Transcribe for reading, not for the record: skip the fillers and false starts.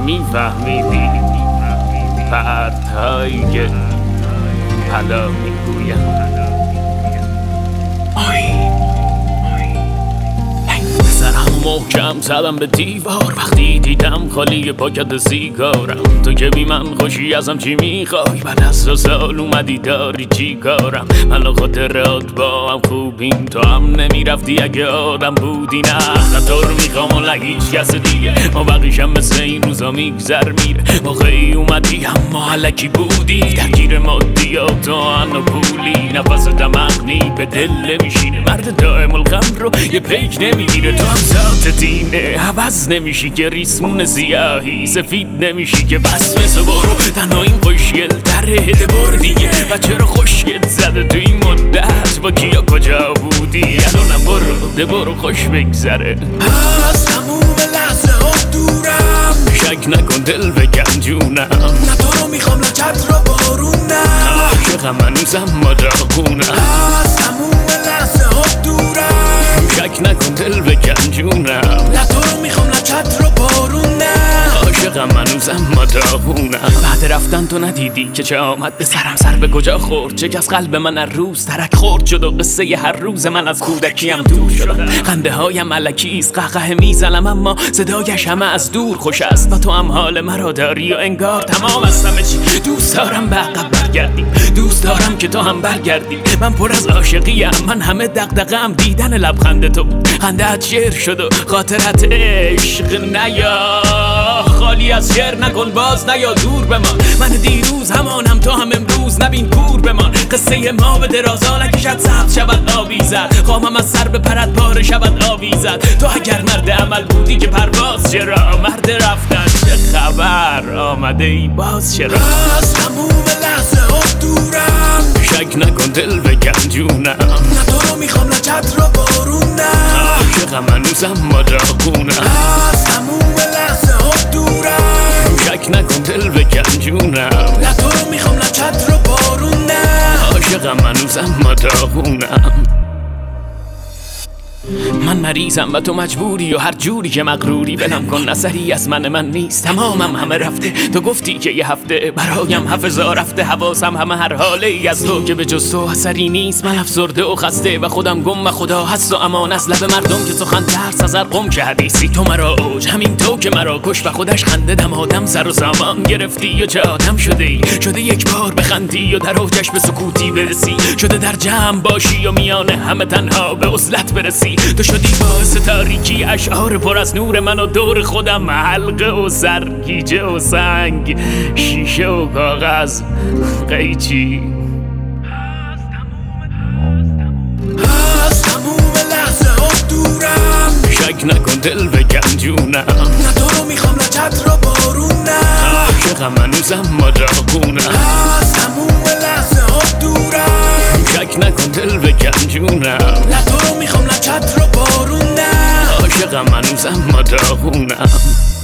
میفهمیدی پرتایی که حالا میگویم محکم زدم به دیوار وقتی دیدم خالی پاکت سیگارم. تو که بی من خوشی ازم چی میخوای؟ بعد از 2 سال اومدی داری چی کارم؟ من خاطرات با هم خوبیم، تو هم نمیرفتی اگه آدم بودی. نه تو رو میخوام و هیچ کس دیگه، ما بقیشم مثل این روزا میگذر میره. موقعی اومدی اما علکی بودی، درگیر مادیات و انا پولی. نفس دمغنی به دل نمیشینه، مرد دائم الغم رو یه پیک نمیگیره. تو هم تینه عوض نمیشی که ریسمون سیاهی سفید نمیشی که بس مثل برو تنها این خوشگل در هده بردیه. و چرا خوشگل زده تو این مدت با کیا کجا بودی؟ الانم برو خوش بگذره. از تموم لحظه ها دورم، شک نکن دل بکن جونم. نه تو رو میخوام نه چتر و بارونم، عاشقم هنوزم ما داغونم. از تموم لحظه ها دورم، شک نکن دل بکن جونم. نه تو رو میخوام نه چتر و بارونم، عاشقم هنوزم ما داغونم. بعد رفتن تو ندیدی که چه آمد به سرم؟ سر به کجا خورد؟ چه کس قلب من هر روز ترک خورد شد و قصه هر روز من از کودکیم دور شدم. خنده هایم الکیست قهقه میزنم اما صدایش همه از دور خوش است. و تو هم حال مرا داری و انگار تمام از همه چی. دوست دارم به عقب برگردیم، دوست دارم که تو هم برگردی. من پر از عاشقیم، من همه دغدغه‌ام دیدن لبخند تو. خنده‌ات شعر شد و خاطرت عشق نیا خالی از شعر نکن باز نیا دور بمان. من دیروز همانم تو هم امروز نبین کور بمان. قصه ما به درازا نکشد سبز شود آویزد، خواهم از سر به پرد پاره شود آویزد. تو اگر مرد عمل بودی که پرواز چرا؟ مرد رفتن چه خبر؟ آمده ای باز چرا؟ از تموم لحظه ها دورم، شک نکن دل بکن جونم. نه تو رو میخوام نه چتر و بارونم، عاشقم هنوزم ما داغونم. از تموم لحظه ها دورم، شک نکن دل بکن جونم. نه تو رو میخوام نه چتر و بارونم، عاشقم هنوزم ما داغونم. من مریضم و تو مجبوری و هر جوری که مغروری بنم کن. اثری از من نیست، تمامم همه رفته. تو گفتی که یه هفته برایم حافظا رفته. حواسم همه هر حاله ای از تو که به جز تو اثری نیست. من افسرده و خسته و خودم گم و خدا هست و امان از لب مردم که سخن ترس از هر قم که حدیثی. تو مرا اوج همین تو که مرا کش و خودش خنده دم آدم سر و سامان گرفتی. و چه آدم شده ای؟ شده یک بار بخندی و در اوجش به سکوتی برسی. شده در جمع باشی و میان همه تنها به عزلت برسی. تو شدی باعث تاریکی اشعار پر از نور من و دور خودم حلقه و سرگیجه و سنگ شیشه و کاغذ قیچی. از تموم لحظه ها دورم، شک نکن دل بکن جونم. نه تو رو میخوام نه چتر و بارونم، عاشقم هنوزم ما داغونم. از تموم لحظه ها دورم، شک نکن دل بکن جونم. نه تو رو میخوام نه چتر و بارونم، عاشقم هنوزم ما داغونم.